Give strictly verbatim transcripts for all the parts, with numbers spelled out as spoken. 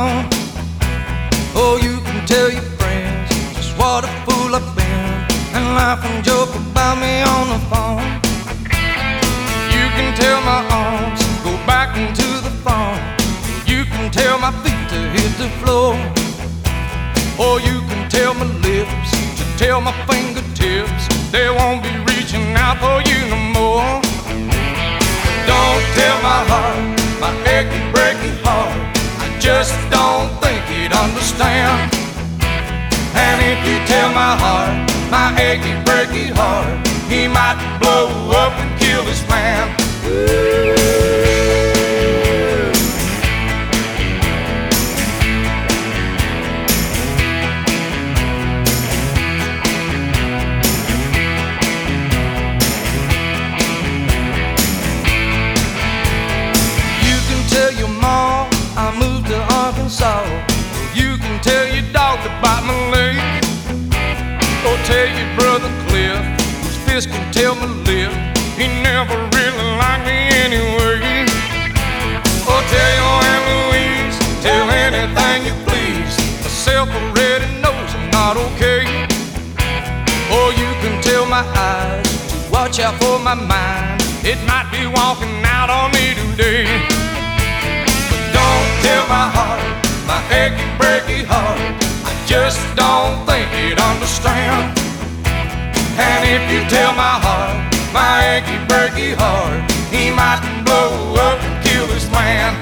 phone. Oh, you can tell your friends just what a fool I've been, and laugh and joke about me on the phone. You can tell my arms go back into the phone. You can tell my feet to hit the floor. Or you can tell my lips to tell my fingertips they won't be reaching out for you no more. Don't tell my heart, my achy, breaky heart, I just don't think he'd understand. And if you tell my heart, my achy, breaky heart, he might blow up and kill this man. I moved to Arkansas. You can tell your dog to bite my leg. Or tell your brother Cliff, whose fist can tell my lip, he never really liked me anyway. Or tell your Aunt Louise, tell anything you please, myself already knows I'm not okay. Or you can tell my eyes to watch out for my mind, it might be walking out on me today. Don't tell my heart, my achy, breaky heart, I just don't think he'd understand. And if you tell my heart, my achy, breaky heart, he might blow up and kill this man.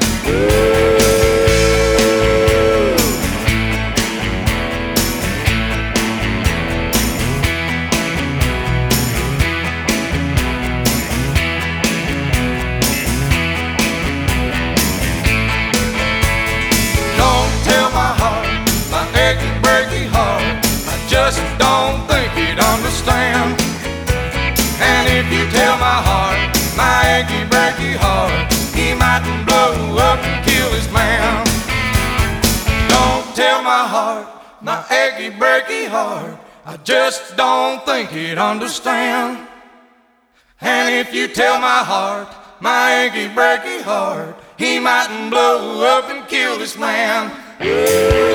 Just don't think he'd understand. And if you tell my heart, my achy, breaky heart, he might blow up and kill his man. Don't tell my heart, my achy, breaky heart, I just don't think he'd understand. And if you tell my heart, my achy, breaky heart, he might blow up and kill this man.